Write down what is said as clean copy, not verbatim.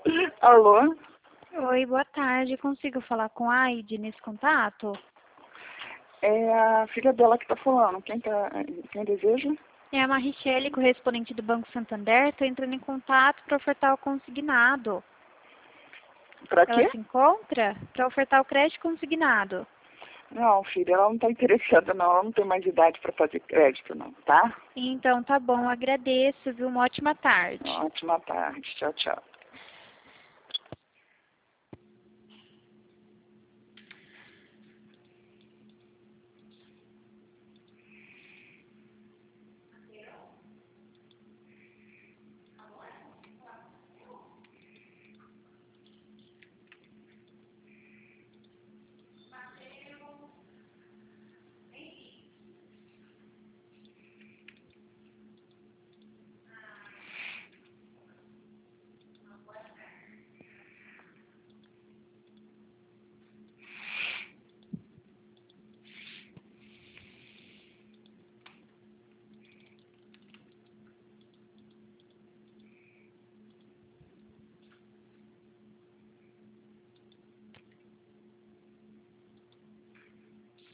Alô? Oi, boa tarde. Consigo falar com a Aide nesse contato? É a filha dela que tá falando. Quem deseja? É a Marichele, correspondente do Banco Santander. Estou entrando em contato para ofertar o consignado. Pra Ela quê? se encontra para ofertar o crédito consignado. Não, filha, ela não tá interessada não. Ela não tem mais idade pra fazer crédito não, tá? Então, tá bom. Agradeço, viu? Uma ótima tarde. Ótima tarde. Tchau, tchau.